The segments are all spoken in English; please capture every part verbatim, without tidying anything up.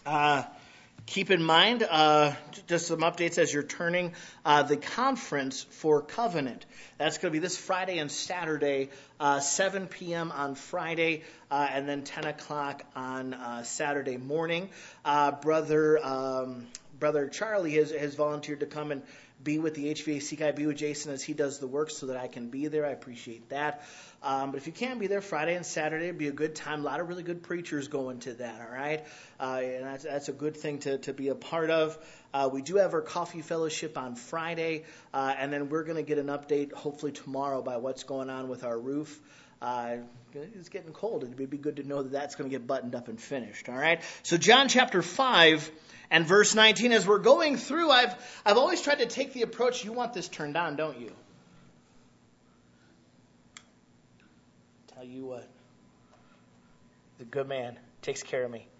Uh, keep in mind, uh, just some updates as you're turning, uh, the conference for Covenant. That's going to be this Friday and Saturday, uh, seven p.m. on Friday, uh, and then ten o'clock on uh, Saturday morning. Uh, brother um, Brother Charlie has, has volunteered to come and be with the H V A C guy, be with Jason as he does the work so that I can be there. I appreciate that. Um, but if you can't be there Friday and Saturday, it'd be a good time. A lot of really good preachers going to that, all right? Uh, and that's, that's a good thing to, to be a part of. Uh, we do have our coffee fellowship on Friday, uh, and then we're going to get an update hopefully tomorrow by what's going on with our roof. Uh, it's getting cold. It would be good to know that that's going to get buttoned up and finished, all right? So John chapter five and verse nineteen, as we're going through, I've I've always tried to take the approach, you want this turned on, don't you? Tell you what, the good man takes care of me.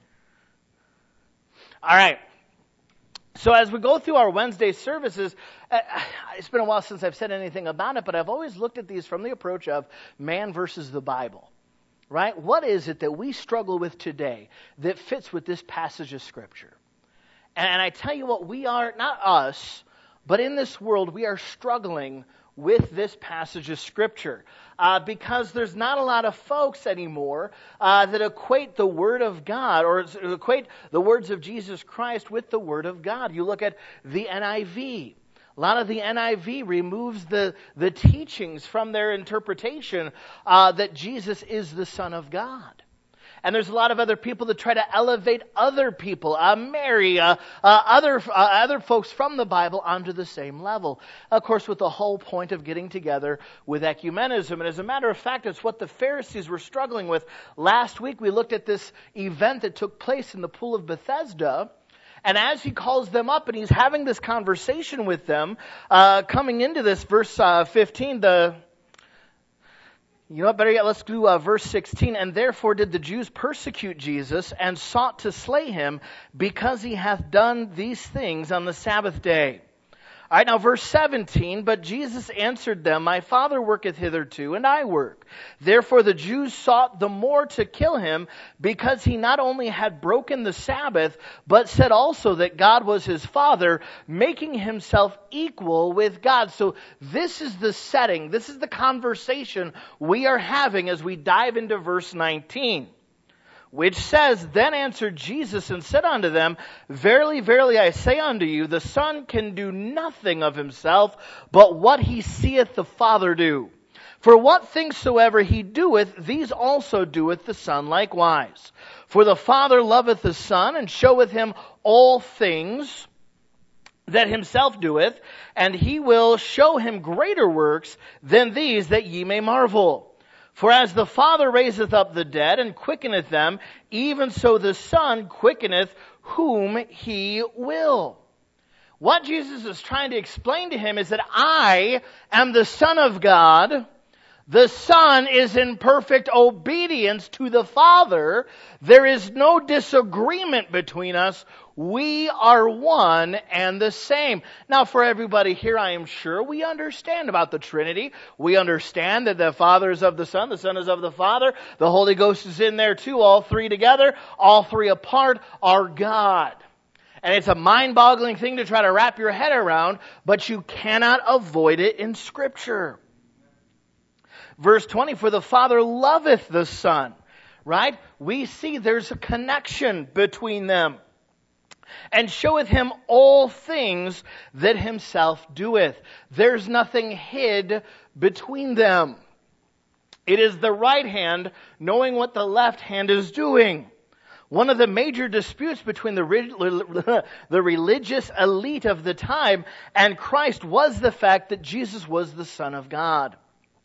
All right. So as we go through our Wednesday services, uh, it's been a while since I've said anything about it, but I've always looked at these from the approach of man versus the Bible, right? What is it that we struggle with today that fits with this passage of Scripture? And I tell you what, we are, not us, but in this world, we are struggling with this passage of Scripture. Uh, because there's not a lot of folks anymore uh, that equate the Word of God or equate the words of Jesus Christ with the Word of God. You look at the N I V. A lot of the N I V removes the, the teachings from their interpretation uh, that Jesus is the Son of God. And there's a lot of other people that try to elevate other people, uh, Mary, uh, uh, other uh, other folks from the Bible onto the same level. Of course, with the whole point of getting together with ecumenism. And as a matter of fact, it's what the Pharisees were struggling with. Last week, we looked at this event that took place in the Pool of Bethesda. And as he calls them up and he's having this conversation with them, uh, coming into this verse uh, fifteen, the... You know what, better yet, let's do uh, verse sixteen. And therefore did the Jews persecute Jesus and sought to slay him because he hath done these things on the Sabbath day. All right, now verse seventeen, but Jesus answered them, my Father worketh hitherto, and I work. Therefore the Jews sought the more to kill him, because he not only had broken the Sabbath, but said also that God was his Father, making himself equal with God. So this is the setting, this is the conversation we are having as we dive into verse nineteen. Which says, then answered Jesus and said unto them, verily, verily, I say unto you, the Son can do nothing of himself, but what he seeth the Father do. For what things soever he doeth, these also doeth the Son likewise. For the Father loveth the Son, and showeth him all things that himself doeth, and he will show him greater works than these, that ye may marvel. For as the Father raiseth up the dead and quickeneth them, even so the Son quickeneth whom he will. What Jesus is trying to explain to him is that I am the Son of God. The Son is in perfect obedience to the Father. There is no disagreement between us. We are one and the same. Now for everybody here, I am sure we understand about the Trinity. We understand that the Father is of the Son, the Son is of the Father, the Holy Ghost is in there too, all three together, all three apart are God. And it's a mind-boggling thing to try to wrap your head around, but you cannot avoid it in Scripture. Verse twenty, for the Father loveth the Son, right? We see there's a connection between them. And showeth him all things that himself doeth. There's nothing hid between them. It is the right hand knowing what the left hand is doing. One of the major disputes between the, the religious elite of the time and Christ was the fact that Jesus was the Son of God.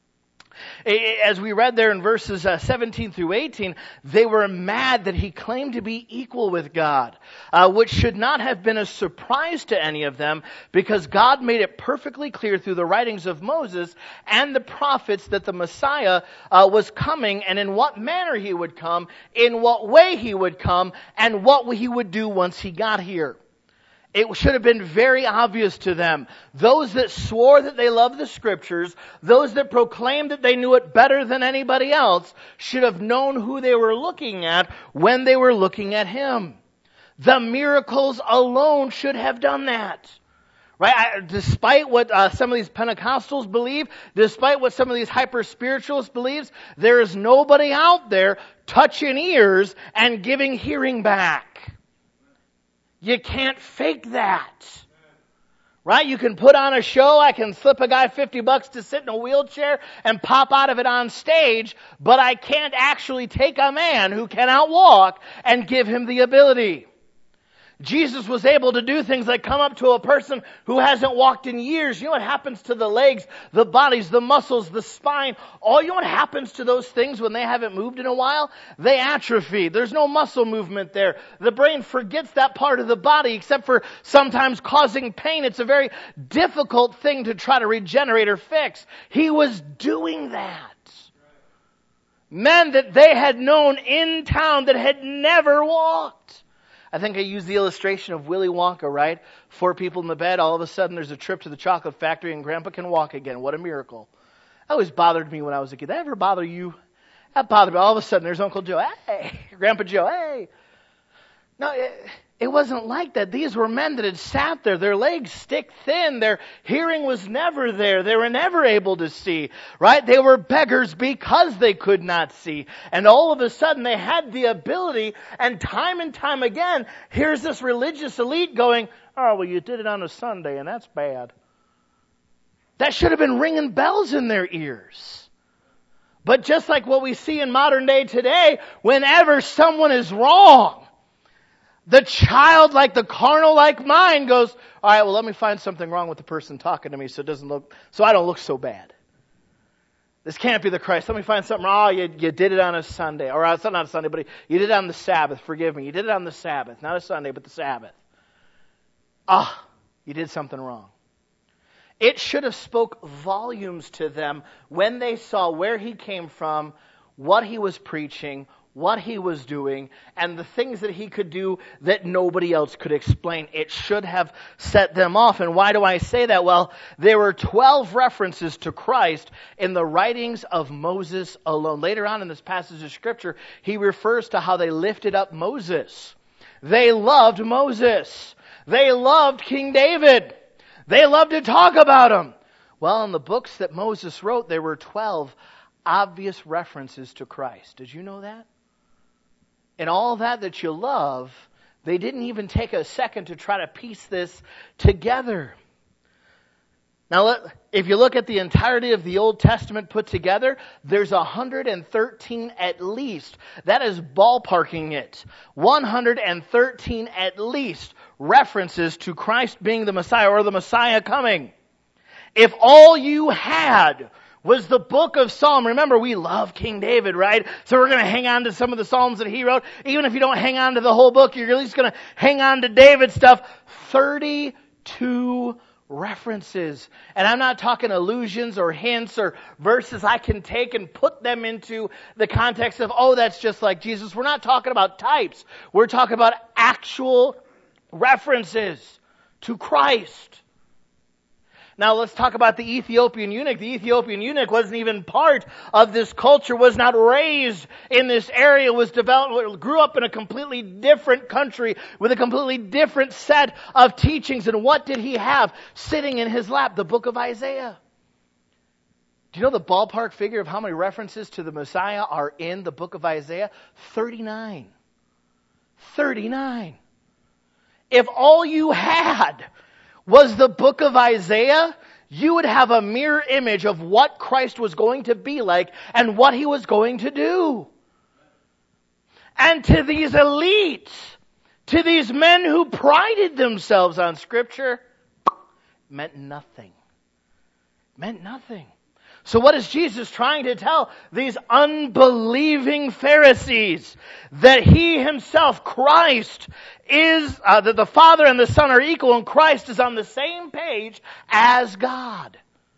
As we read there in verses seventeen through eighteen, they were mad that he claimed to be equal with God, uh, which should not have been a surprise to any of them, because God made it perfectly clear through the writings of Moses and the prophets that the Messiah uh, was coming, and in what manner he would come, in what way he would come, and what he would do once he got here. It should have been very obvious to them. Those that swore that they loved the Scriptures, those that proclaimed that they knew it better than anybody else, should have known who they were looking at when they were looking at him. The miracles alone should have done that. Right? I, despite what uh, some of these Pentecostals believe, despite what some of these hyper-spiritualists believe, there is nobody out there touching ears and giving hearing back. You can't fake that. Right? You can put on a show, I can slip a guy fifty bucks to sit in a wheelchair and pop out of it on stage, but I can't actually take a man who cannot walk and give him the ability. Jesus was able to do things like come up to a person who hasn't walked in years. You know what happens to the legs, the bodies, the muscles, the spine? All you know what happens to those things when they haven't moved in a while? They atrophy. There's no muscle movement there. The brain forgets that part of the body except for sometimes causing pain. It's a very difficult thing to try to regenerate or fix. He was doing that. Men that they had known in town that had never walked. I think I used the illustration of Willy Wonka, right? Four people in the bed, all of a sudden there's a trip to the chocolate factory and Grandpa can walk again. What a miracle. That always bothered me when I was a kid. Did that ever bother you? That bothered me. All of a sudden there's Uncle Joe. Hey! Grandpa Joe. Hey! No, it, it wasn't like that. These were men that had sat there. Their legs stick thin. Their hearing was never there. They were never able to see, right? They were beggars because they could not see. And all of a sudden they had the ability, and time and time again, here's this religious elite going, oh, well, you did it on a Sunday, and that's bad. That should have been ringing bells in their ears. But just like what we see in modern day today, whenever someone is wrong, the childlike, the carnal-like mind goes, all right, well, let me find something wrong with the person talking to me so it doesn't look, so I don't look so bad. This can't be the Christ. Let me find something wrong. Oh, you, you did it on a Sunday. Or it's not on a Sunday, but you did it on the Sabbath. Forgive me. You did it on the Sabbath. Not a Sunday, but the Sabbath. Ah, you did something wrong. It should have spoke volumes to them when they saw where he came from, what he was preaching, what he was doing, and the things that he could do that nobody else could explain. It should have set them off. And why do I say that? Well, there were twelve references to Christ in the writings of Moses alone. Later on in this passage of Scripture, he refers to how they lifted up Moses. They loved Moses. They loved King David. They loved to talk about him. Well, in the books that Moses wrote, there were twelve obvious references to Christ. Did you know that? And all that that you love, they didn't even take a second to try to piece this together. Now, if you look at the entirety of the Old Testament put together, there's one hundred thirteen at least. That is ballparking it. one hundred thirteen at least references to Christ being the Messiah or the Messiah coming. If all you had was the book of Psalm. Remember, we love King David, right? So we're going to hang on to some of the Psalms that he wrote. Even if you don't hang on to the whole book, you're at least going to hang on to David's stuff. thirty-two references. And I'm not talking allusions or hints or verses I can take and put them into the context of, oh, that's just like Jesus. We're not talking about types. We're talking about actual references to Christ. Now let's talk about the Ethiopian eunuch. The Ethiopian eunuch wasn't even part of this culture, was not raised in this area, was developed, grew up in a completely different country with a completely different set of teachings. And what did he have sitting in his lap? The book of Isaiah. Do you know the ballpark figure of how many references to the Messiah are in the book of Isaiah? thirty-nine. thirty-nine. If all you had was the book of Isaiah, you would have a mirror image of what Christ was going to be like and what he was going to do. And to these elites, to these men who prided themselves on Scripture, meant nothing. Meant nothing. So what is Jesus trying to tell these unbelieving Pharisees? That he himself, Christ, is, uh, that the Father and the Son are equal and Christ is on the same page as God.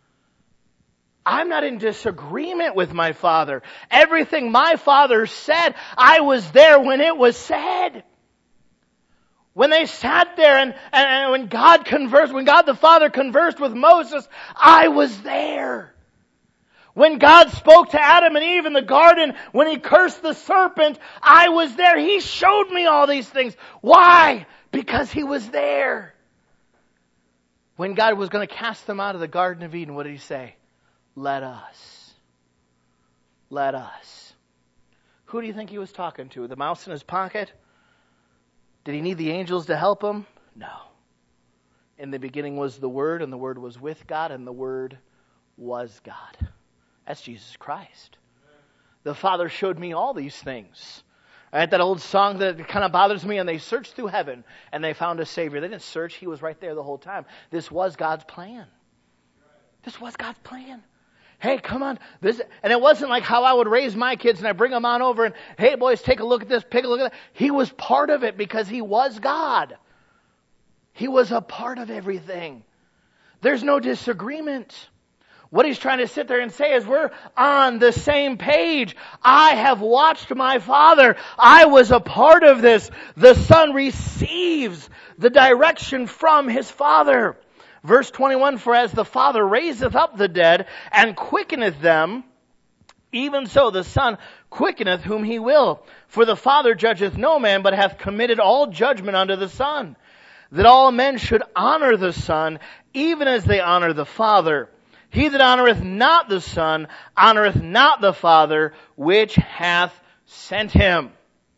I'm not in disagreement with my Father. Everything my Father said, I was there when it was said. When they sat there and, and, and when God conversed, when God the Father conversed with Moses, I was there. When God spoke to Adam and Eve in the garden, when He cursed the serpent, I was there. He showed me all these things. Why? Because He was there. When God was going to cast them out of the Garden of Eden, what did He say? Let us. Let us. Who do you think He was talking to? The mouse in his pocket? Did He need the angels to help Him? No. In the beginning was the Word, and the Word was with God, and the Word was God. That's Jesus Christ. The Father showed me all these things. Right? That old song that kind of bothers me, and they searched through heaven and they found a Savior. They didn't search. He was right there the whole time. This was God's plan. This was God's plan. Hey, come on. This, and it wasn't like how I would raise my kids and I bring them on over and, hey, boys, take a look at this, take a look at that. He was part of it because He was God. He was a part of everything. There's no disagreement. What He's trying to sit there and say is we're on the same page. I have watched my Father. I was a part of this. The Son receives the direction from His Father. Verse twenty-one, for as the Father raiseth up the dead and quickeneth them, even so the Son quickeneth whom He will. For the Father judgeth no man, but hath committed all judgment unto the Son, that all men should honor the Son, even as they honor the Father. He that honoreth not the Son, honoreth not the Father, which hath sent Him.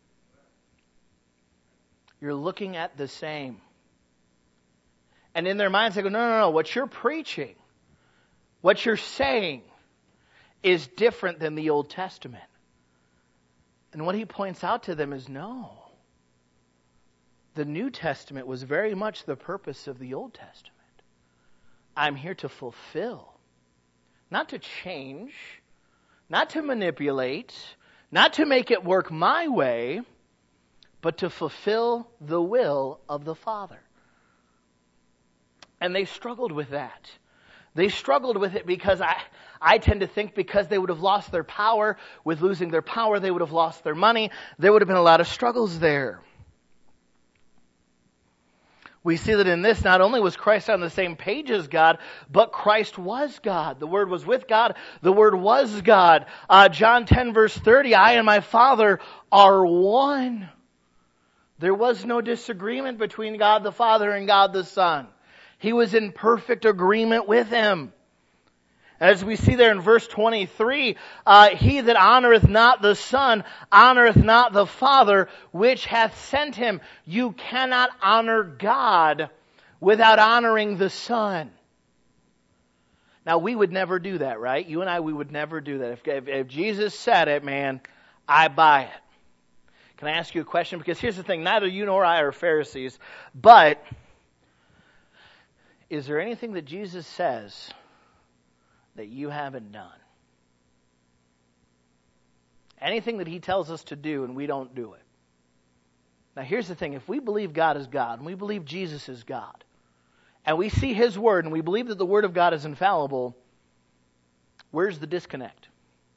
You're looking at the same. And in their minds they go, no, no, no, what you're preaching, what you're saying is different than the Old Testament. And what He points out to them is no. The New Testament was very much the purpose of the Old Testament. I'm here to fulfill. Not to change, not to manipulate, not to make it work my way, but to fulfill the will of the Father. And they struggled with that. They struggled with it because I, I tend to think because they would have lost their power. With losing their power, they would have lost their money. There would have been a lot of struggles there. We see that in this, not only was Christ on the same page as God, but Christ was God. The Word was with God. The Word was God. Uh, John ten verse thirty, I and my Father are one. There was no disagreement between God the Father and God the Son. He was in perfect agreement with Him. As we see there in verse twenty-three, uh, he that honoreth not the Son, honoreth not the Father, which hath sent Him. You cannot honor God without honoring the Son. Now, we would never do that, right? You and I, we would never do that. If, if, if Jesus said it, man, I buy it. Can I ask you a question? Because here's the thing, neither you nor I are Pharisees, but is there anything that Jesus says that you haven't done? Anything that He tells us to do and we don't do it. Now here's the thing, if we believe God is God and we believe Jesus is God and we see His Word and we believe that the Word of God is infallible, where's the disconnect?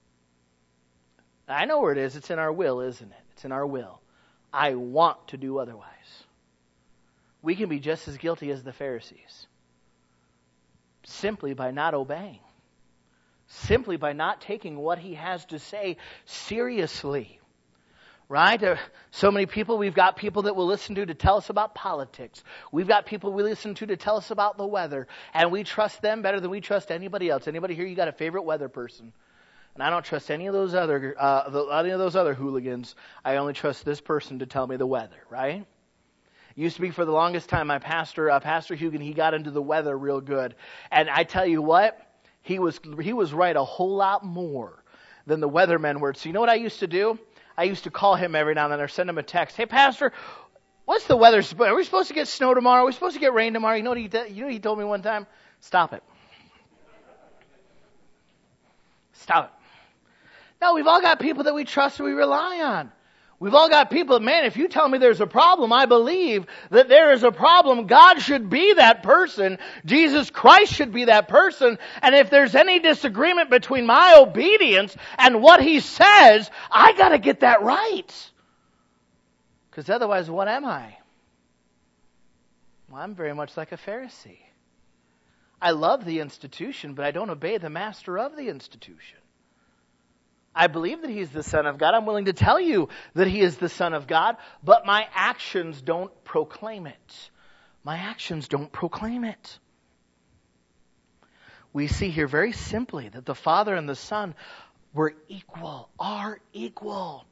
I know where it is. It's in our will, isn't it? It's in our will. I want to do otherwise. We can be just as guilty as the Pharisees simply by not obeying. Simply by not taking what He has to say seriously. Right? Uh, so many people, we've got people that we'll listen to to tell us about politics. We've got people we listen to to tell us about the weather. And we trust them better than we trust anybody else. Anybody here, you got a favorite weather person? And I don't trust any of those other, uh, the, any of those other hooligans. I only trust this person to tell me the weather, right? Used to be for the longest time, my pastor, uh, Pastor Hugan, he got into the weather real good. And I tell you what, He was he was right a whole lot more than the weathermen were. So you know what I used to do? I used to call him every now and then or send him a text. Hey, Pastor, what's the weather? Are we supposed to get snow tomorrow? Are we supposed to get rain tomorrow? You know what he did? You know what he told me one time? Stop it. Stop it. No, we've all got people that we trust and we rely on. We've all got people, man, if you tell me there's a problem, I believe that there is a problem. God should be that person. Jesus Christ should be that person. And if there's any disagreement between my obedience and what He says, I got to get that right. Because otherwise, what am I? Well, I'm very much like a Pharisee. I love the institution, but I don't obey the master of the institution. I believe that he's the Son of God. I'm willing to tell you that he is the Son of God, but my actions don't proclaim it. My actions don't proclaim it. We see here very simply that the Father and the Son were equal, are equal.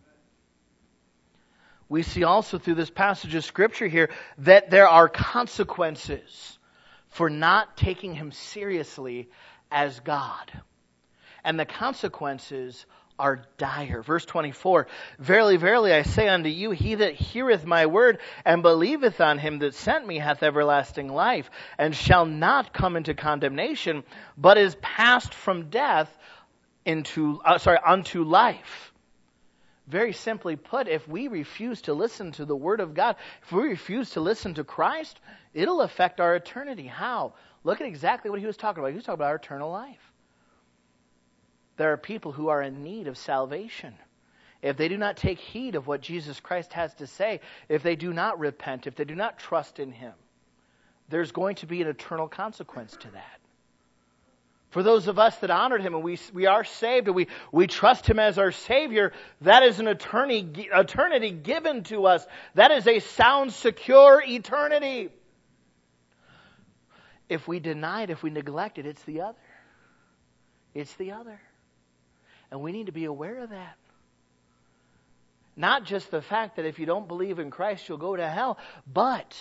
We see also through this passage of Scripture here that there are consequences for not taking him seriously as God. And the consequences are dire. Verse twenty-four, Verily, verily, I say unto you, he that heareth my word and believeth on him that sent me hath everlasting life, and shall not come into condemnation, but is passed from death into, uh, sorry, unto life. Very simply put, if we refuse to listen to the word of God, if we refuse to listen to Christ, it'll affect our eternity. How? Look at exactly what he was talking about. He was talking about our eternal life. There are people who are in need of salvation. If they do not take heed of what Jesus Christ has to say, if they do not repent, if they do not trust in him, there's going to be an eternal consequence to that. For those of us that honored him and we we are saved and we, we trust him as our Savior, that is an eternity, eternity given to us. That is a sound, secure eternity. If we deny it, if we neglect it, it's the other. It's the other. And we need to be aware of that. Not just the fact that if you don't believe in Christ, you'll go to hell, but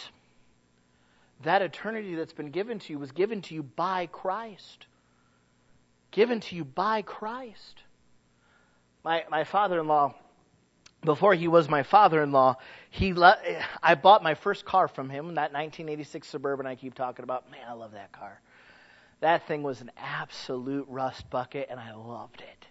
that eternity that's been given to you was given to you by Christ. Given to you by Christ. My my father-in-law, before he was my father-in-law, he le- I bought my first car from him, that nineteen eighty-six Suburban I keep talking about. Man, I love that car. That thing was an absolute rust bucket, and I loved it.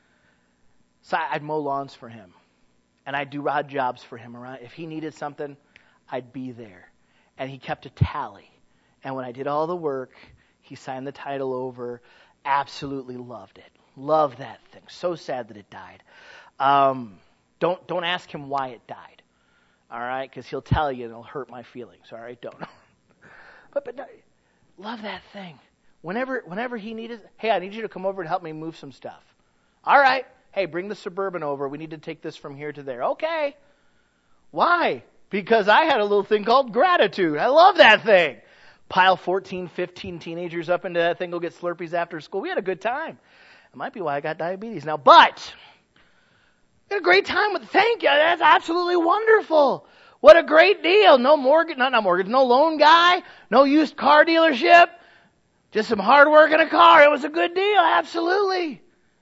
So I'd mow lawns for him, and I'd do odd jobs for him around. If he needed something, I'd be there. And he kept a tally. And when I did all the work, he signed the title over. Absolutely loved it. Loved that thing. So sad that it died. Um, don't don't ask him why it died. All right? Because he'll tell you and it'll hurt my feelings. All right? Don't. but but no, love that thing. Whenever whenever he needed, hey, I need you to come over and help me move some stuff. All right. Hey, bring the Suburban over. We need to take this from here to there. Okay. Why? Because I had a little thing called gratitude. I love that thing. Pile fourteen, fifteen teenagers up into that thing, go get Slurpees after school. We had a good time. It might be why I got diabetes now. But we had a great time with, thank you. That's absolutely wonderful. What a great deal. No mortgage, not, not mortgage, no loan guy, no used car dealership. Just some hard work in a car. It was a good deal. Absolutely.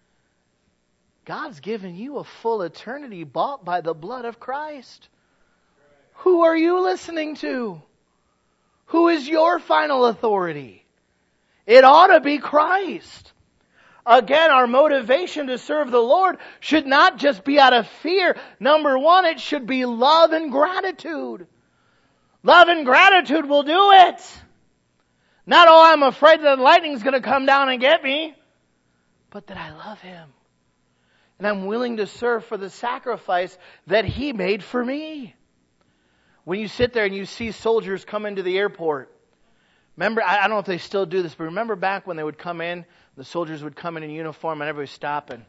God's given you a full eternity bought by the blood of Christ. Who are you listening to? Who is your final authority? It ought to be Christ. Again, our motivation to serve the Lord should not just be out of fear. Number one, it should be love and gratitude. Love and gratitude will do it. Not, oh, I'm afraid that the lightning's going to come down and get me, but that I love him. And I'm willing to serve for the sacrifice that he made for me. When you sit there and you see soldiers come into the airport, remember, I don't know if they still do this, but remember back when they would come in, the soldiers would come in in uniform and everybody would stop and,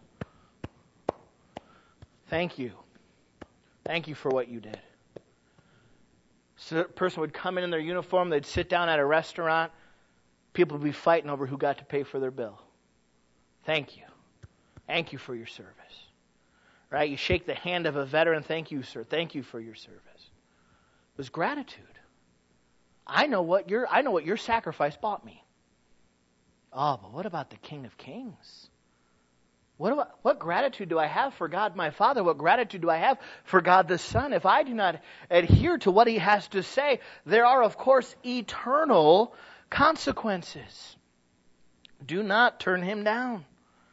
thank you. Thank you for what you did. So a person would come in in their uniform, they'd sit down at a restaurant, people would be fighting over who got to pay for their bill. Thank you. Thank you for your service. Right? You shake the hand of a veteran, thank you, sir. Thank you for your service. It was gratitude. I know what your I know what your sacrifice bought me. Oh, but what about the King of Kings? What about, what gratitude do I have for God my Father? What gratitude do I have for God the Son? If I do not adhere to what he has to say, there are, of course, eternal consequences. Do not turn him down.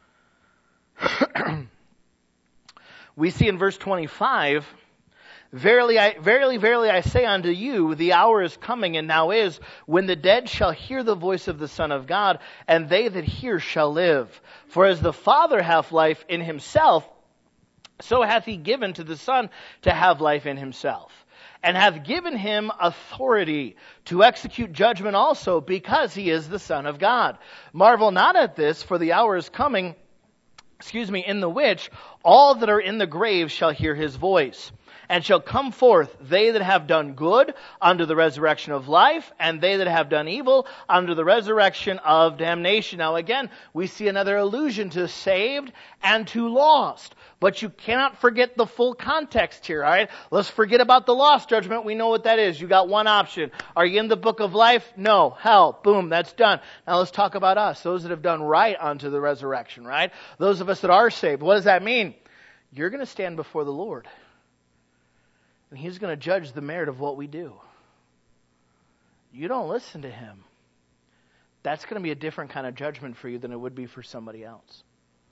We see in verse twenty-five, Verily, I, verily, verily, I say unto you, the hour is coming, and now is, when the dead shall hear the voice of the Son of God, and they that hear shall live. For as the Father hath life in himself, so hath he given to the Son to have life in himself. and hath given him authority to execute judgment also, because he is the Son of God. Marvel not at this, for the hour is coming, excuse me, in the which all that are in the grave shall hear his voice, and shall come forth, they that have done good unto the resurrection of life, and they that have done evil unto the resurrection of damnation. Now again, we see another allusion to saved and to lost. But you cannot forget the full context here, all right? Let's forget about the lost judgment. We know what that is. You got one option. Are you in the book of life? No. Hell. Boom. That's done. Now let's talk about us, those that have done right unto the resurrection, right? Those of us that are saved. What does that mean? You're going to stand before the Lord, and He's going to judge the merit of what we do. You don't listen to Him. That's going to be a different kind of judgment for you than it would be for somebody else.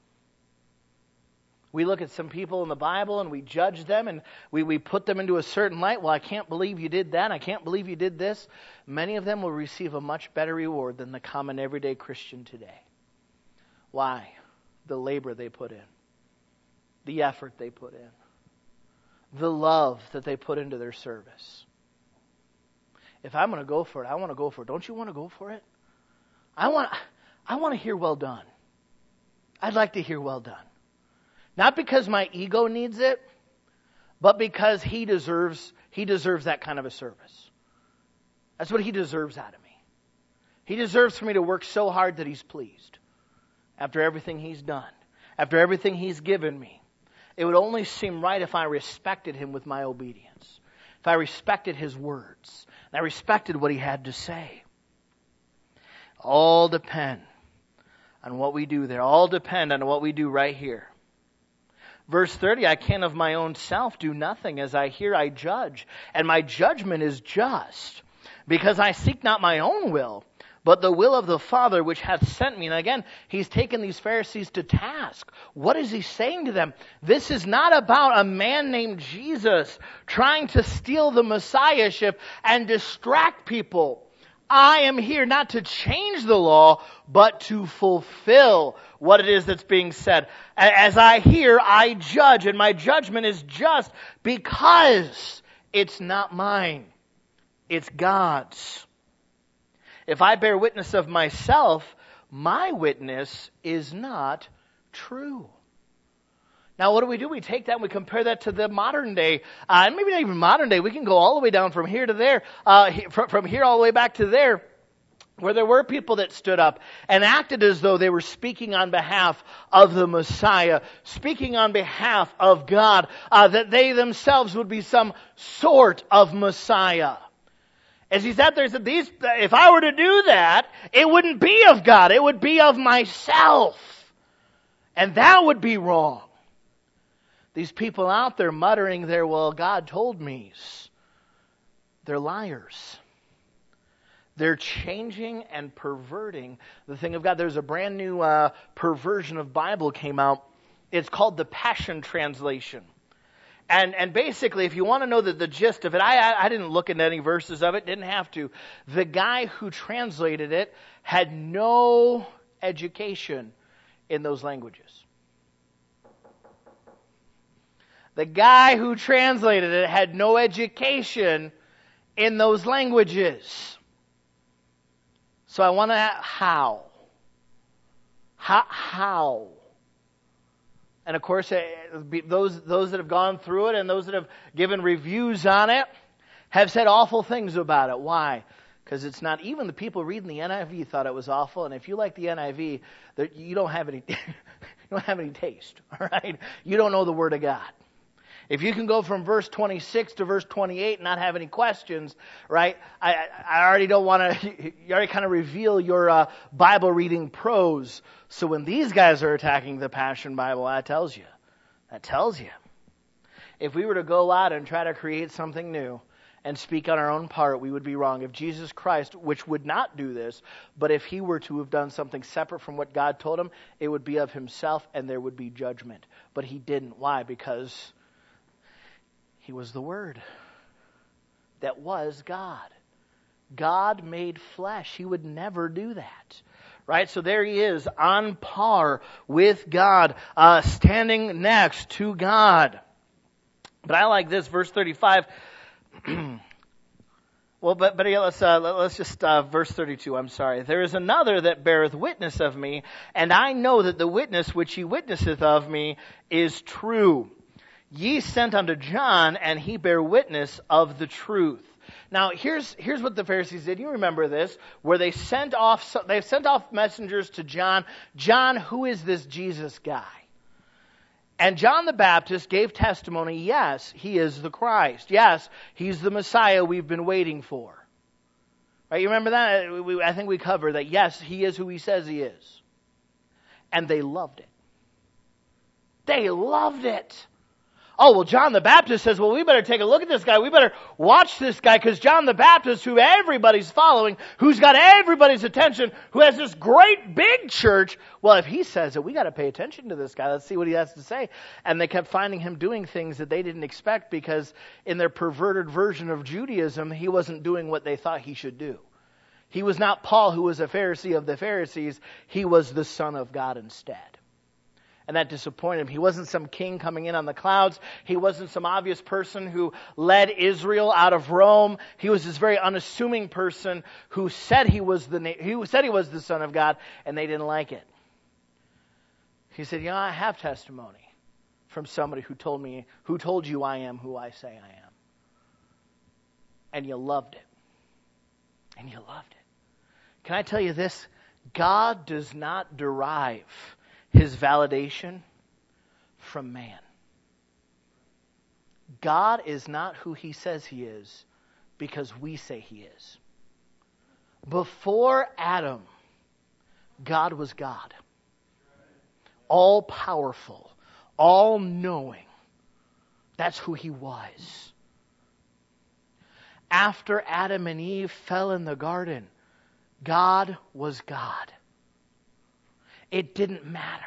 We look at some people in the Bible and we judge them and we, we put them into a certain light. Well, I can't believe you did that. I can't believe you did this. Many of them will receive a much better reward than the common everyday Christian today. Why? The labor they put in. The effort they put in. The love that they put into their service. If I'm going to go for it, I want to go for it. Don't you want to go for it? I want, I want to hear well done. I'd like to hear well done. Not because my ego needs it, but because he deserves, he deserves that kind of a service. That's what he deserves out of me. He deserves for me to work so hard that he's pleased. After everything he's done, after everything he's given me, it would only seem right if I respected him with my obedience. If I respected his words, and I respected what he had to say. All depend on what we do there. All depend on what we do right here. Verse thirty, I can of my own self do nothing. As I hear, I judge. And my judgment is just, because I seek not my own will, but the will of the Father which hath sent me. And again, he's taken these Pharisees to task. What is he saying to them? This is not about a man named Jesus trying to steal the Messiahship and distract people. I am here not to change the law, but to fulfill what it is that's being said. As I hear, I judge, and my judgment is just because it's not mine. It's God's. If I bear witness of myself, my witness is not true. Now, what do we do? We take that and we compare that to the modern day. Uh, maybe not even modern day. We can go all the way down from here to there, uh, from, from here all the way back to there, where there were people that stood up and acted as though they were speaking on behalf of the Messiah, speaking on behalf of God, uh, that they themselves would be some sort of Messiah. As he sat there, he said, "These, if I were to do that, it wouldn't be of God. It would be of myself. And that would be wrong." These people out there muttering there, "Well, God told me," they're liars. They're changing and perverting the thing of God. There's a brand new uh, perversion of Bible came out. It's called the Passion Translation. And and basically, if you want to know the, the gist of it, I, I I didn't look into any verses of it, didn't have to. The guy who translated it had no education in those languages. The guy who translated it had no education in those languages. So I want to ask, how? How? How? And of course, those those that have gone through it and those that have given reviews on it have said awful things about it. Why? Because it's not, even the people reading the N I V thought it was awful. And if you like the N I V, you don't have any, you don't have any taste. All right, you don't know the Word of God. If you can go from verse twenty-six to verse twenty-eight and not have any questions, right? I, I already don't want to, you already kind of reveal your uh, Bible reading pros. So when these guys are attacking the Passion Bible, that tells you. That tells you. If we were to go out and try to create something new and speak on our own part, we would be wrong. If Jesus Christ, which would not do this, but if he were to have done something separate from what God told him, it would be of himself and there would be judgment. But he didn't. Why? Because he was the Word that was God. God made flesh. He would never do that. Right? So there he is, on par with God, uh, standing next to God. But I like this, verse thirty-five. Well, but but yeah, let's uh, let- let's just uh, verse thirty-two. I'm sorry. There is another that beareth witness of me, and I know that the witness which he witnesseth of me is true. Ye sent unto John, and he bare witness of the truth. Now, here's here's what the Pharisees did. You remember this, where they sent off they sent off messengers to John. John, who is this Jesus guy? And John the Baptist gave testimony, yes, he is the Christ. Yes, he's the Messiah we've been waiting for. Right? You remember that? We, I think we covered that, yes, he is who he says he is. And they loved it. They loved it. Oh, well, John the Baptist says, well, we better take a look at this guy. We better watch this guy, because John the Baptist, who everybody's following, who's got everybody's attention, who has this great big church, well, if he says it, we got to pay attention to this guy. Let's see what he has to say. And they kept finding him doing things that they didn't expect, because in their perverted version of Judaism, he wasn't doing what they thought he should do. He was not Paul, who was a Pharisee of the Pharisees. He was the Son of God instead. And that disappointed him. He wasn't some king coming in on the clouds. He wasn't some obvious person who led Israel out of Rome. He was this very unassuming person who said he was the who said he was the Son of God, and they didn't like it. He said, "You know, I have testimony from somebody who told me, who told you I am who I say I am, and you loved it, and you loved it." Can I tell you this? God does not derive his validation from man. God is not who he says he is because we say he is. Before Adam, God was God. All powerful, all knowing. That's who he was. After Adam and Eve fell in the garden, God was God. It didn't matter.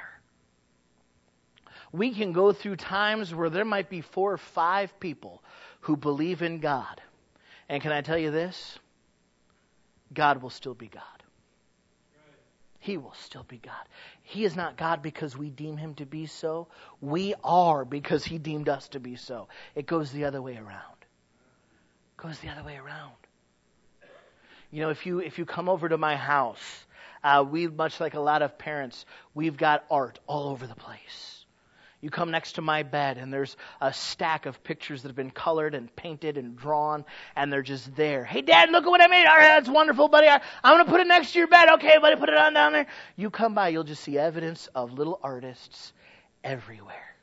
We can go through times where there might be four or five people who believe in God. And can I tell you this? God will still be God. He will still be God. He is not God because we deem him to be so. We are because he deemed us to be so. It goes the other way around. It goes the other way around. You know, if you if you come over to my house, Uh, we, much like a lot of parents, we've got art all over the place. You come next to my bed and there's a stack of pictures that have been colored and painted and drawn, and they're just there. Hey, Dad, look at what I made. All right, that's wonderful, buddy. I'm going to put it next to your bed. Okay, buddy, put it on down there. You come by, you'll just see evidence of little artists everywhere.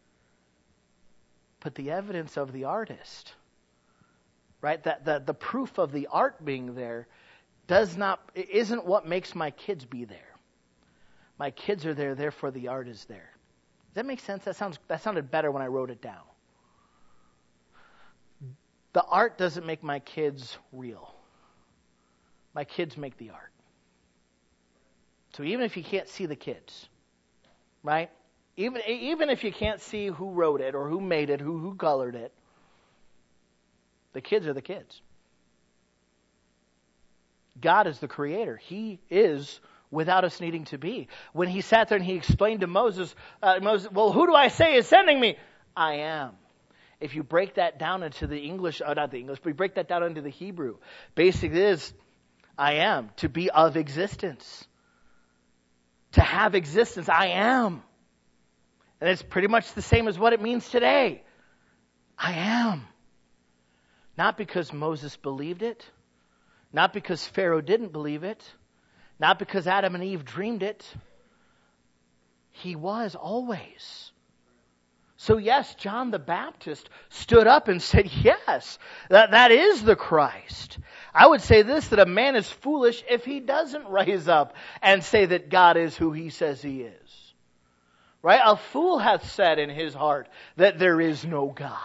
But the evidence of the artist, right, that the, the proof of the art being there, does not, isn't what makes my kids be there. My kids are there, therefore the art is there. Does that make sense? That sounds that sounded better when I wrote it down. The art doesn't make my kids real. My kids make the art. So even if you can't see the kids, right? Even even if you can't see who wrote it or who made it, who who colored it, the kids are the kids. God is the creator. He is without us needing to be. When he sat there and he explained to Moses, uh, Moses, well, who do I say is sending me? I am. If you break that down into the English, uh, not the English, but you break that down into the Hebrew, basically it is, I am, to be of existence. To have existence, I am. And it's pretty much the same as what it means today. I am. Not because Moses believed it. Not because Pharaoh didn't believe it. Not because Adam and Eve dreamed it. He was always. So yes, John the Baptist stood up and said, yes, that, that is the Christ. I would say this, that a man is foolish if he doesn't rise up and say that God is who he says he is. Right? A fool hath said in his heart that there is no God.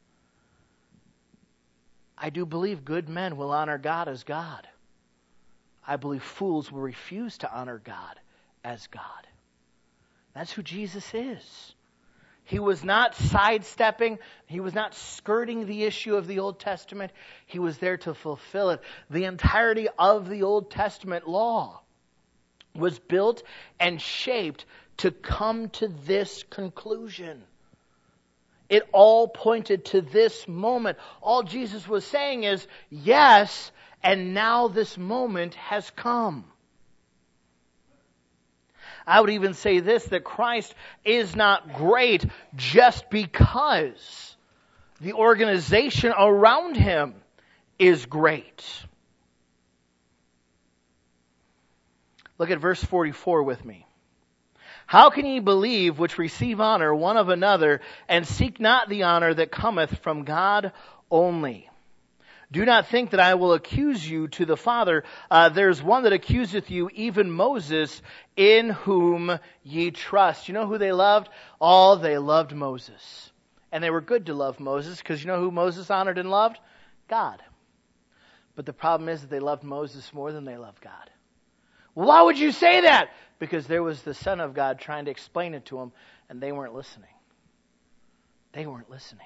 I do believe good men will honor God as God. I believe fools will refuse to honor God as God. That's who Jesus is. He was not sidestepping. He was not skirting the issue of the Old Testament. He was there to fulfill it. The entirety of the Old Testament law was built and shaped to come to this conclusion. It all pointed to this moment. All Jesus was saying is, yes, and now this moment has come. I would even say this, that Christ is not great just because the organization around him is great. Look at verse forty-four with me. How can ye believe which receive honor one of another, and seek not the honor that cometh from God only? Do not think that I will accuse you to the Father. Uh, there's one that accuseth you, even Moses, in whom ye trust. You know who they loved? Oh, they loved Moses. And they were good to love Moses, because you know who Moses honored and loved? God. But the problem is that they loved Moses more than they loved God. Why would you say that? Because there was the Son of God trying to explain it to them, and they weren't listening. They weren't listening.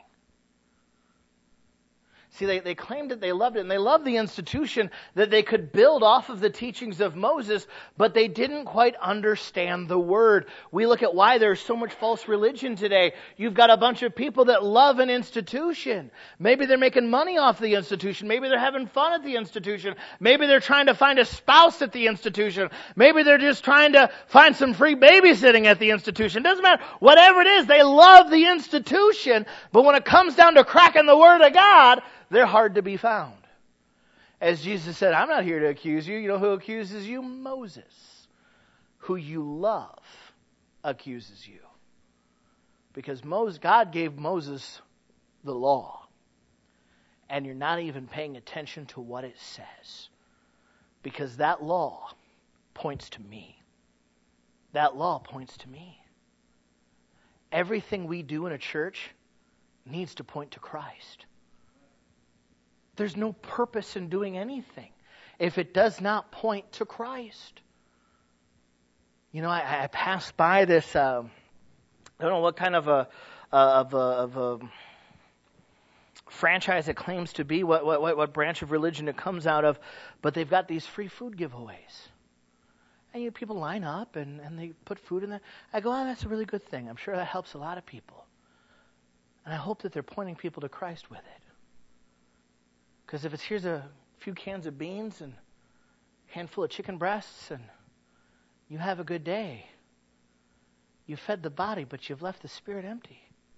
See, they, they claimed that they loved it, and they loved the institution that they could build off of the teachings of Moses, but they didn't quite understand the Word. We look at why there's so much false religion today. You've got a bunch of people that love an institution. Maybe they're making money off the institution. Maybe they're having fun at the institution. Maybe they're trying to find a spouse at the institution. Maybe they're just trying to find some free babysitting at the institution. Doesn't matter. Whatever it is, they love the institution, but when it comes down to cracking the Word of God, they're hard to be found. As Jesus said, I'm not here to accuse you. You know who accuses you? Moses. Who you love accuses you. Because Moses, God gave Moses the law. And you're not even paying attention to what it says. Because that law points to me. That law points to me. Everything we do in a church needs to point to Christ. There's no purpose in doing anything if it does not point to Christ. You know, I, I passed by this, uh, I don't know what kind of a, uh, of a, of a franchise it claims to be, what, what, what branch of religion it comes out of, but they've got these free food giveaways. And you know, people line up and, and they put food in there. I go, oh, that's a really good thing. I'm sure that helps a lot of people. And I hope that they're pointing people to Christ with it. Because if it's here's a few cans of beans and a handful of chicken breasts and you have a good day, you fed the body, but you've left the spirit empty.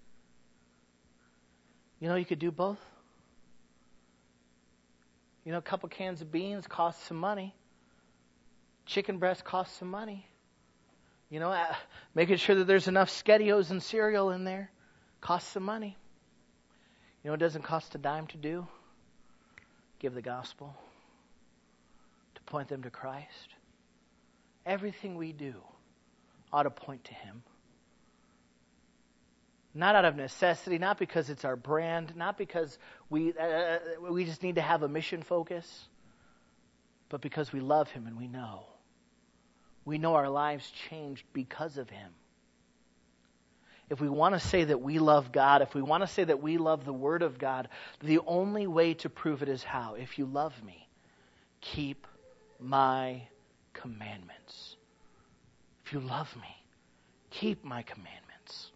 You know, you could do both. You know, a couple cans of beans costs some money. Chicken breast costs some money. You know, uh, making sure that there's enough SpaghettiOs and cereal in there costs some money. You know, it doesn't cost a dime to do. Give the gospel, to point them to Christ. Everything we do ought to point to Him. Not out of necessity, not because it's our brand, not because we uh, we just need to have a mission focus, but because we love Him and we know. We know our lives changed because of Him. If we want to say that we love God, if we want to say that we love the Word of God, the only way to prove it is how? If you love me, keep my commandments. If you love me, keep my commandments.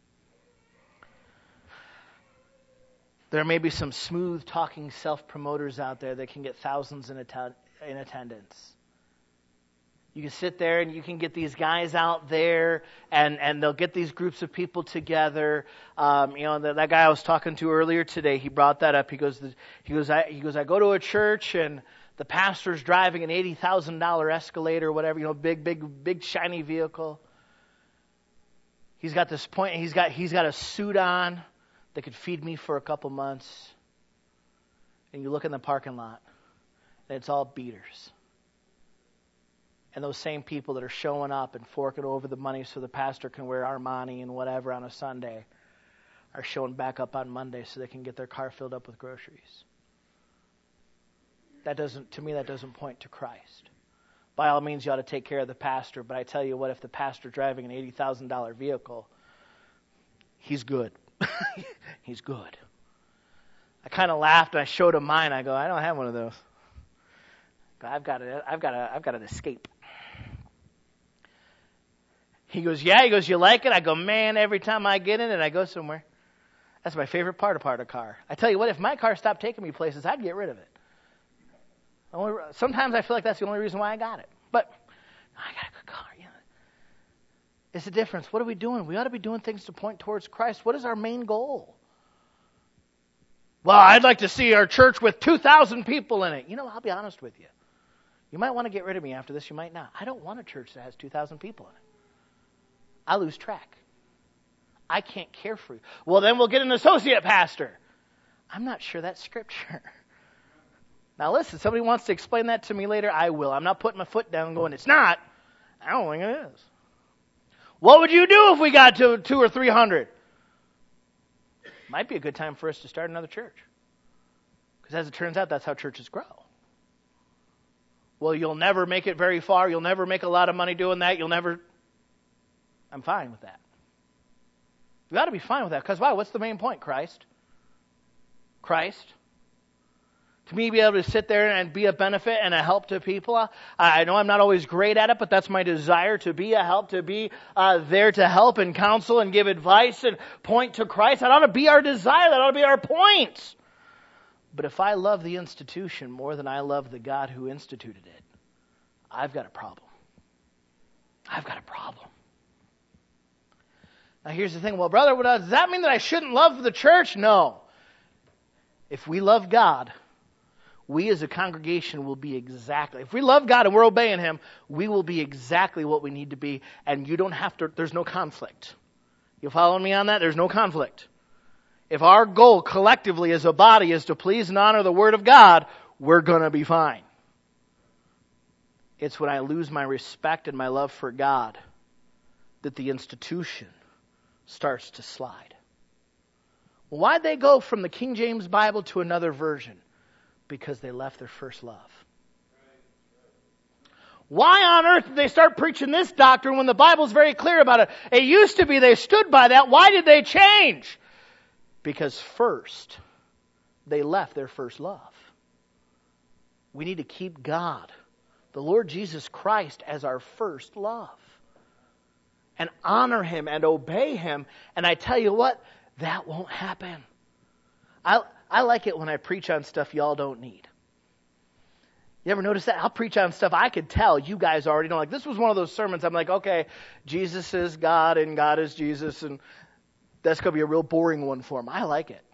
There may be some smooth-talking self-promoters out there that can get thousands in, att- in attendance. You can sit there and you can get these guys out there and, and they'll get these groups of people together. Um, you know, that, that guy I was talking to earlier today, he brought that up. He goes, he goes, I, he goes, I go to a church and the pastor's driving an eighty thousand dollars Escalade or whatever, you know, big, big, big shiny vehicle. He's got this point, he's got, he's got a suit on that could feed me for a couple months. And you look in the parking lot and it's all beaters. And those same people that are showing up and forking over the money so the pastor can wear Armani and whatever on a Sunday are showing back up on Monday so they can get their car filled up with groceries. That doesn't, to me, that doesn't point to Christ. By all means, you ought to take care of the pastor, but I tell you what, if the pastor driving an eighty thousand dollars vehicle, he's good. He's good. I kind of laughed and I showed him mine. I go, I don't have one of those. I've got a, I've got a, I've got an Escape. He goes, yeah. He goes, you like it? I go, man, every time I get in it, I go somewhere. That's my favorite part about a car. I tell you what, if my car stopped taking me places, I'd get rid of it. Only, sometimes I feel like that's the only reason why I got it. But I got a good car. Yeah. It's the difference. What are we doing? We ought to be doing things to point towards Christ. What is our main goal? Well, I'd like to see our church with two thousand people in it. You know, I'll be honest with you. You might want to get rid of me after this. You might not. I don't want a church that has two thousand people in it. I lose track. I can't care for you. Well, then we'll get an associate pastor. I'm not sure that's Scripture. Now listen, somebody wants to explain that to me later, I will. I'm not putting my foot down and going, it's not. I don't think it is. What would you do if we got to two or three hundred? Might be a good time for us to start another church. Because as it turns out, that's how churches grow. Well, you'll never make it very far. You'll never make a lot of money doing that. You'll never... I'm fine with that. We ought to be fine with that. Because why? What's the main point? Christ. Christ. To me, be able to sit there and be a benefit and a help to people. I know I'm not always great at it, but that's my desire, to be a help, to be uh, there to help and counsel and give advice and point to Christ. That ought to be our desire. That ought to be our point. But if I love the institution more than I love the God who instituted it, I've got a problem. I've got a problem. Now here's the thing. Well, brother, does that mean that I shouldn't love the church? No. If we love God, we as a congregation will be exactly, if we love God and we're obeying Him, we will be exactly what we need to be. And you don't have to, there's no conflict. You following me on that? There's no conflict. If our goal collectively as a body is to please and honor the Word of God, we're going to be fine. It's when I lose my respect and my love for God that the institution starts to slide. Well, why'd they go from the King James Bible to another version? Because they left their first love. Why on earth did they start preaching this doctrine when the Bible's very clear about it? It used to be they stood by that. Why did they change? Because first, they left their first love. We need to keep God, the Lord Jesus Christ, as our first love. And honor Him and obey Him. And I tell you what, that won't happen. I I like it when I preach on stuff y'all don't need. You ever notice that? I'll preach on stuff I could tell you guys already know. Like, this was one of those sermons I'm like, okay, Jesus is God and God is Jesus, and that's going to be a real boring one for them. I like it.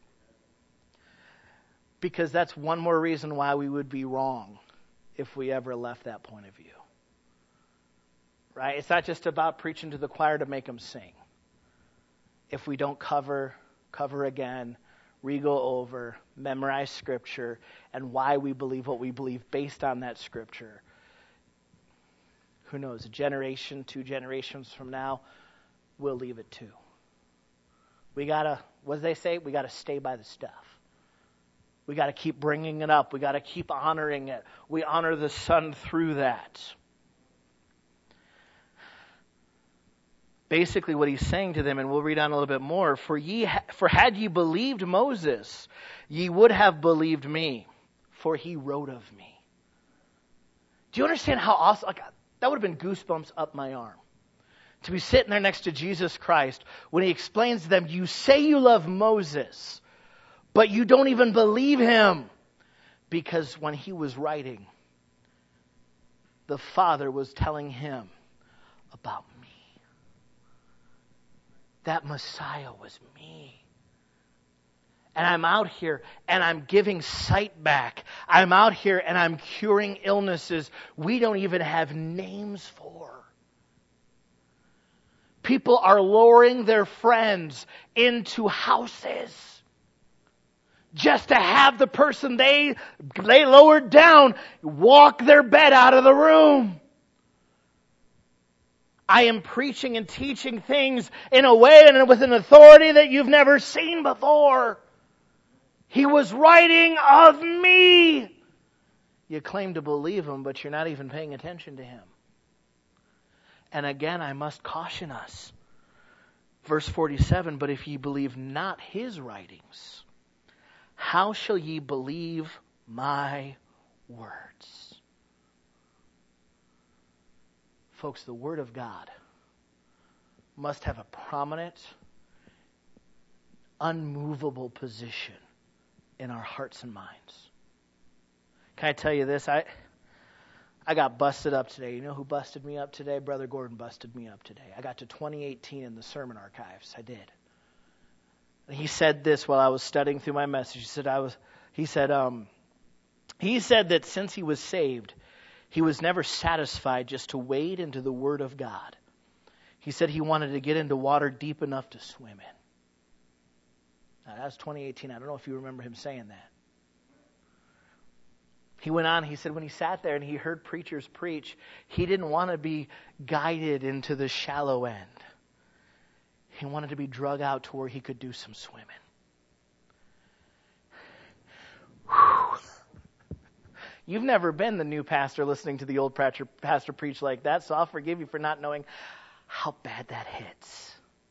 Because that's one more reason why we would be wrong if we ever left that point of view. Right? It's not just about preaching to the choir to make them sing. If we don't cover, cover again, re-go over, memorize Scripture, and why we believe what we believe based on that Scripture, who knows, a generation, two generations from now, we'll leave it too. We gotta, what do they say? We gotta stay by the stuff. We gotta keep bringing it up. We gotta keep honoring it. We honor the Son through that. Basically what he's saying to them, and we'll read on a little bit more, for ye, for had ye believed Moses, ye would have believed me, for he wrote of me. Do you understand how awesome, like, that would have been goosebumps up my arm. To be sitting there next to Jesus Christ when he explains to them, you say you love Moses, but you don't even believe him. Because when he was writing, the Father was telling him about me. That Messiah was me. And I'm out here and I'm giving sight back. I'm out here and I'm curing illnesses we don't even have names for. People are luring their friends into houses just to have the person they, they lowered down walk their bed out of the room. I am preaching and teaching things in a way and with an authority that you've never seen before. He was writing of me. You claim to believe him, but you're not even paying attention to him. And again, I must caution us. Verse forty-seven, but if ye believe not his writings, how shall ye believe my words? Folks, the Word of God must have a prominent, unmovable position in our hearts and minds. Can I tell you this? I I got busted up today. You know who busted me up today? Brother Gordon busted me up today. I got to twenty eighteen in the sermon archives. I did. And he said this while I was studying through my message. He said I was he said um he said that since he was saved, he was never satisfied just to wade into the Word of God. He said he wanted to get into water deep enough to swim in. Now, that was twenty eighteen. I don't know if you remember him saying that. He went on, he said when he sat there and he heard preachers preach, he didn't want to be guided into the shallow end. He wanted to be drug out to where he could do some swimming. Whew. You've never been the new pastor listening to the old pastor, pastor preach like that, so I'll forgive you for not knowing how bad that hits.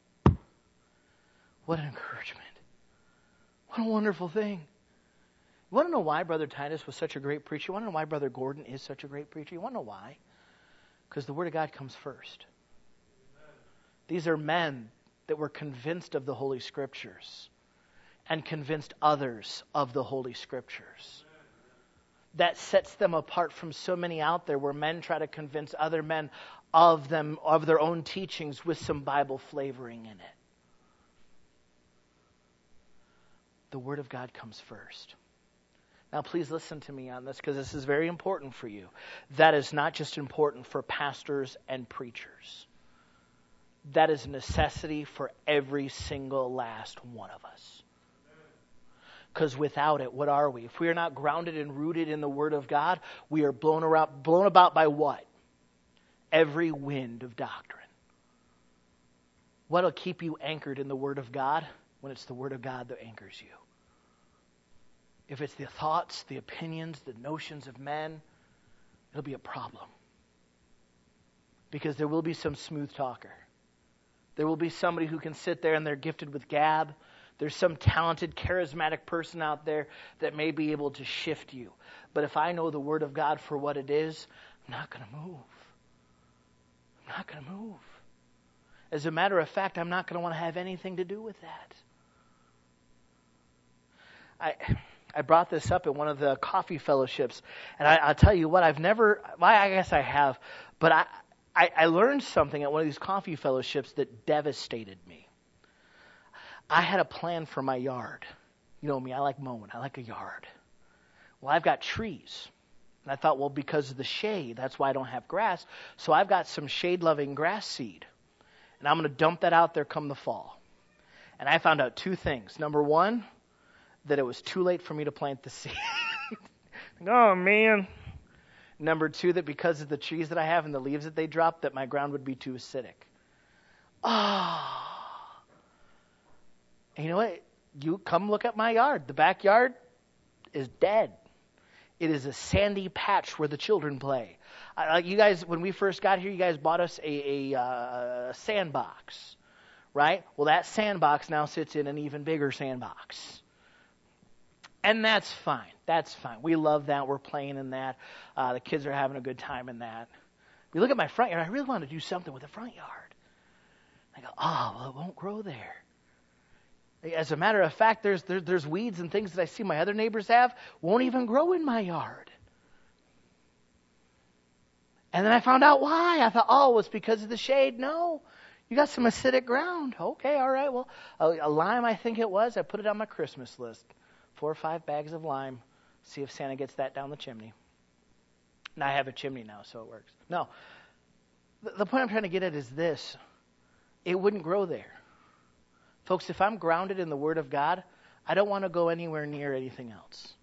What an encouragement. What a wonderful thing. You want to know why Brother Titus was such a great preacher? You want to know why Brother Gordon is such a great preacher? You want to know why? Because the Word of God comes first. These are men that were convinced of the Holy Scriptures and convinced others of the Holy Scriptures. That sets them apart from so many out there where men try to convince other men of them, of their own teachings with some Bible flavoring in it. The Word of God comes first. Now, please listen to me on this because this is very important for you. That is not just important for pastors and preachers. That is a necessity for every single last one of us. Because without it, what are we? If we are not grounded and rooted in the Word of God, we are blown around, blown about by what? Every wind of doctrine. What will keep you anchored in the Word of God? When it's the Word of God that anchors you. If it's the thoughts, the opinions, the notions of men, it'll be a problem. Because there will be some smooth talker. There will be somebody who can sit there and they're gifted with gab. There's some talented, charismatic person out there that may be able to shift you. But if I know the Word of God for what it is, I'm not going to move. I'm not going to move. As a matter of fact, I'm not going to want to have anything to do with that. I I brought this up at one of the coffee fellowships, and I, I'll tell you what, I've never, well, I guess I have, but I, I, I learned something at one of these coffee fellowships that devastated me. I had a plan for my yard. You know me, I like mowing, I like a yard. Well, I've got trees. And I thought, well, because of the shade, that's why I don't have grass. So I've got some shade-loving grass seed. And I'm going to dump that out there come the fall. And I found out two things. Number one, that it was too late for me to plant the seed. Oh, man. Number two, that because of the trees that I have and the leaves that they drop, that my ground would be too acidic. Ah. Oh. And you know what? You come look at my yard. The backyard is dead. It is a sandy patch where the children play. Uh, you guys, when we first got here, you guys bought us a, a uh, sandbox, right? Well, that sandbox now sits in an even bigger sandbox. And that's fine. That's fine. We love that. We're playing in that. Uh, the kids are having a good time in that. We look at my front yard. I really want to do something with the front yard. I go, oh, well, it won't grow there. As a matter of fact, there's there, there's weeds and things that I see my other neighbors have won't even grow in my yard. And then I found out why. I thought, oh, it's because of the shade. No, you got some acidic ground. Okay, all right. Well, a, a lime, I think it was. I put it on my Christmas list. Four or five bags of lime. See if Santa gets that down the chimney. Now I have a chimney now, so it works. No, the, the point I'm trying to get at is this. It wouldn't grow there. Folks, if I'm grounded in the Word of God, I don't want to go anywhere near anything else.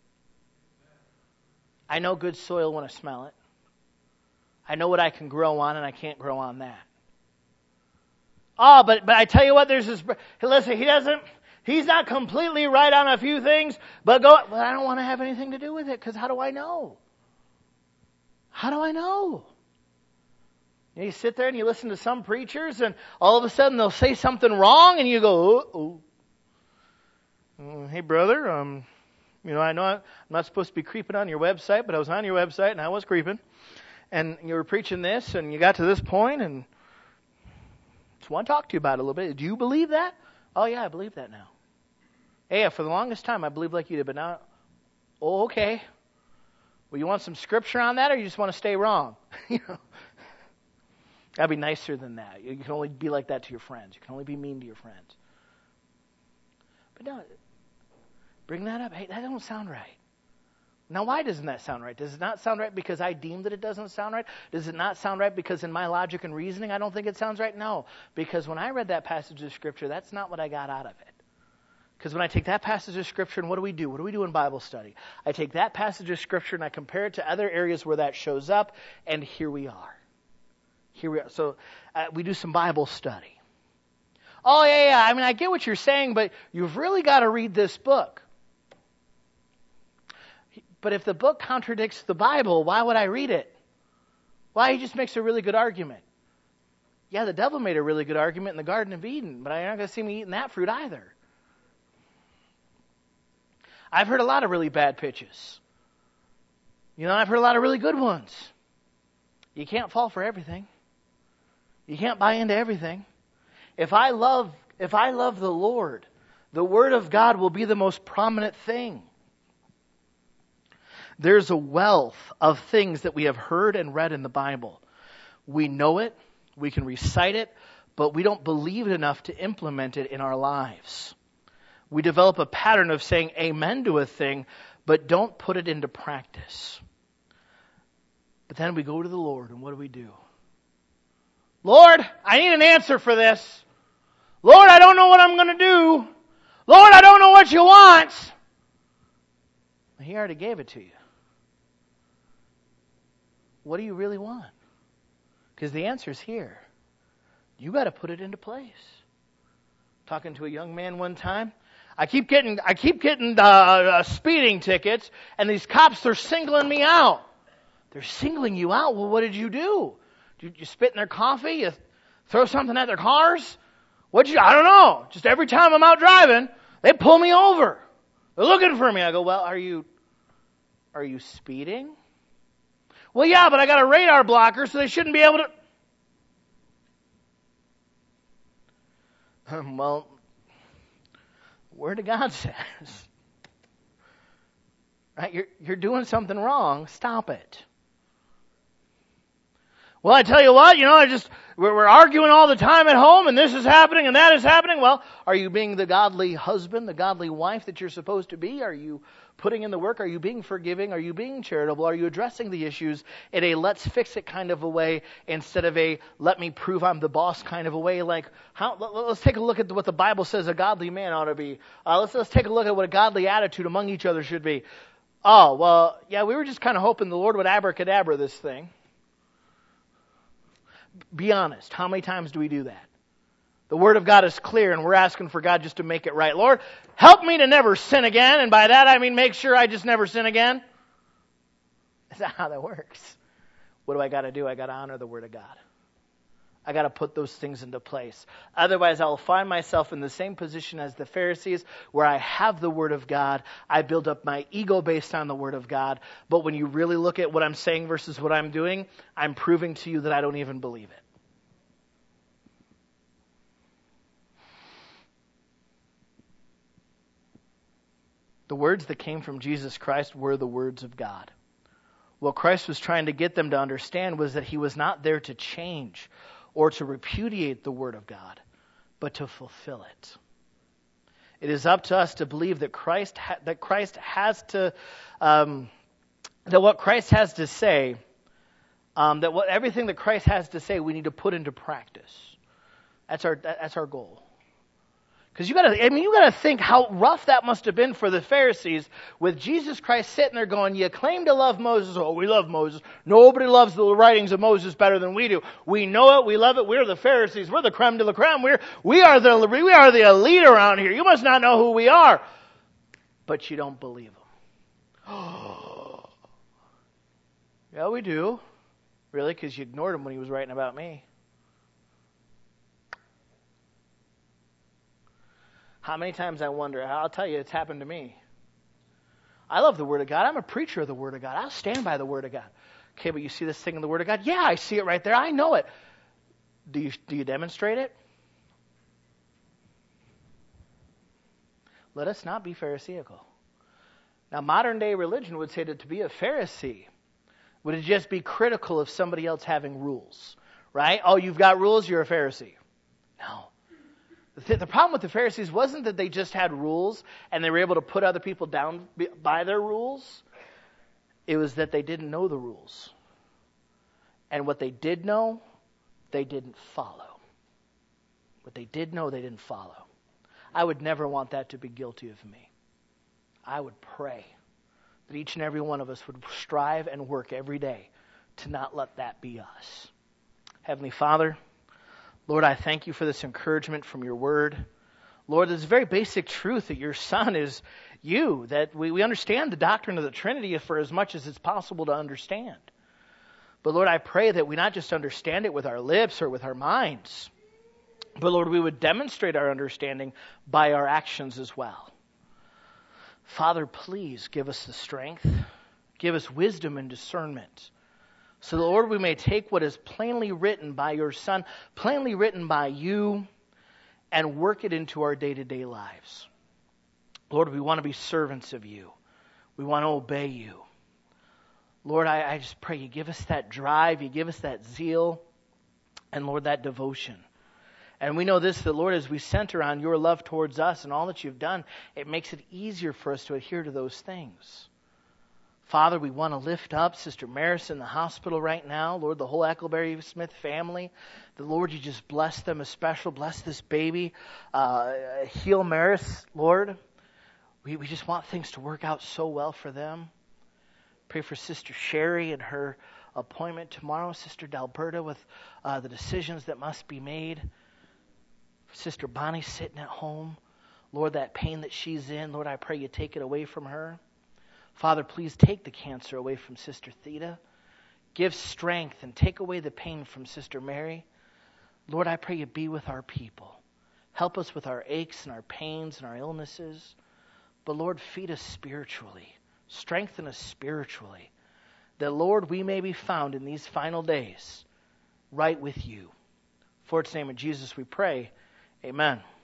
I know good soil when I smell it. I know what I can grow on and I can't grow on that. Oh, but but I tell you what, there's this, listen, he doesn't, he's not completely right on a few things, but go, well, I don't want to have anything to do with it because how do I know? How do I know? You, know, you sit there and you listen to some preachers and all of a sudden they'll say something wrong and you go, uh-oh. Uh, hey, brother, um, you know, I know I'm not supposed to be creeping on your website, but I was on your website and I was creeping. And you were preaching this and you got to this point and I just want to talk to you about it a little bit. Do you believe that? Oh, yeah, I believe that now. Hey, for the longest time, I believed like you did, but now, oh, okay. Well, you want some scripture on that, or you just want to stay wrong? You know, gotta be nicer than that. You can only be like that to your friends. You can only be mean to your friends. But no, bring that up. Hey, that don't sound right. Now, why doesn't that sound right? Does it not sound right because I deem that it doesn't sound right? Does it not sound right because in my logic and reasoning I don't think it sounds right? No, because when I read that passage of Scripture, that's not what I got out of it. Because when I take that passage of Scripture, and what do we do? What do we do in Bible study? I take that passage of Scripture and I compare it to other areas where that shows up, and here we are. Here we are. So uh, we do some Bible study. Oh, yeah, yeah, I mean, I get what you're saying, but you've really got to read this book. But if the book contradicts the Bible, why would I read it? Why? He just makes a really good argument. Yeah, the devil made a really good argument in the Garden of Eden, but I'm not going to see me eating that fruit either. I've heard a lot of really bad pitches. You know, I've heard a lot of really good ones. You can't fall for everything. You can't buy into everything. If I love, if I love the Lord, the Word of God will be the most prominent thing. There's a wealth of things that we have heard and read in the Bible. We know it, we can recite it, but we don't believe it enough to implement it in our lives. We develop a pattern of saying amen to a thing, but don't put it into practice. But then we go to the Lord, and what do we do? Lord, I need an answer for this. Lord, I don't know what I'm going to do. Lord, I don't know what you want. He already gave it to you. What do you really want? Because the answer's here. You got to put it into place. Talking to a young man one time, I keep getting, I keep getting uh, uh, speeding tickets, and these cops are singling me out. They're singling you out. Well, what did you do? Did you spit in their coffee? You throw something at their cars? What'd you? I don't know. Just every time I'm out driving, they pull me over. They're looking for me. I go, well, are you, are you speeding? Well, yeah, but I got a radar blocker, so they shouldn't be able to. Um, well, Word of God says, right? You're you're doing something wrong. Stop it. Well, I tell you what, you know, I just we're, we're arguing all the time at home, and this is happening and that is happening. Well, are you being the godly husband, the godly wife that you're supposed to be? Are you putting in the work? Are you being forgiving? Are you being charitable? Are you addressing the issues in a let's fix it kind of a way instead of a let me prove I'm the boss kind of a way? Like, how, let's take a look at what the Bible says a godly man ought to be. Uh, let's let's take a look at what a godly attitude among each other should be. Oh, well, yeah, we were just kind of hoping the Lord would abracadabra this thing. Be honest. How many times do we do that? The Word of God is clear, and we're asking for God just to make it right. Lord, help me to never sin again, and by that I mean make sure I just never sin again. That's not how that works. What do I got to do? I got to honor the Word of God. I got to put those things into place. Otherwise, I'll find myself in the same position as the Pharisees, where I have the Word of God. I build up my ego based on the Word of God. But when you really look at what I'm saying versus what I'm doing, I'm proving to you that I don't even believe it. The words that came from Jesus Christ were the words of God. What Christ was trying to get them to understand was that he was not there to change or to repudiate the Word of God, but to fulfill it. It is up to us to believe that Christ ha- that Christ has to um, that what Christ has to say, um, that what everything that Christ has to say, we need to put into practice. That's our that's our goal. Because you gotta, I mean, you gotta think how rough that must have been for the Pharisees with Jesus Christ sitting there going, you claim to love Moses. Oh, we love Moses. Nobody loves the writings of Moses better than we do. We know it. We love it. We're the Pharisees. We're the creme de la creme. We're, we are the, we are the elite around here. You must not know who we are. But you don't believe them. Yeah, we do. Really? Because you ignored him when he was writing about me. How many times I wonder, I'll tell you, it's happened to me. I love the Word of God. I'm a preacher of the Word of God. I'll stand by the Word of God. Okay, but you see this thing in the Word of God? Yeah, I see it right there. I know it. Do you, do you demonstrate it? let us not be Pharisaical. Now, modern day religion would say that to be a Pharisee would it just be critical of somebody else having rules, right? Oh, you've got rules, you're a Pharisee. No. The, th- the problem with the Pharisees wasn't that they just had rules and they were able to put other people down by their rules. It was that they didn't know the rules. And what they did know, they didn't follow. What they did know, they didn't follow. I would never want that to be guilty of me. I would pray that each and every one of us would strive and work every day to not let that be us. Heavenly Father, Lord, I thank you for this encouragement from your word. Lord, there's a very basic truth that your Son is you, that we, we understand the doctrine of the Trinity for as much as it's possible to understand. But Lord, I pray that we not just understand it with our lips or with our minds, but Lord, we would demonstrate our understanding by our actions as well. Father, please give us the strength, give us wisdom and discernment, so Lord, we may take what is plainly written by your Son, plainly written by you, and work it into our day-to-day lives. Lord, we want to be servants of you. We want to obey you. Lord, I, I just pray you give us that drive, you give us that zeal, and Lord, that devotion. And we know this, that Lord, as we center on your love towards us and all that you've done, it makes it easier for us to adhere to those things. Father, we want to lift up Sister Maris in the hospital right now. Lord, the whole Eckleberry Smith family. The Lord, you just bless them as special. Bless this baby. Uh, heal Maris, Lord. We, we just want things to work out so well for them. Pray for Sister Sherry and her appointment tomorrow. Sister Dalberta with uh, the decisions that must be made. Sister Bonnie sitting at home. Lord, that pain that she's in, Lord, I pray you take it away from her. Father, please take the cancer away from Sister Theta. Give strength and take away the pain from Sister Mary. Lord, I pray you be with our people. Help us with our aches and our pains and our illnesses. But Lord, feed us spiritually. Strengthen us spiritually. That, Lord, we may be found in these final days right with you. For its name of Jesus we pray. Amen.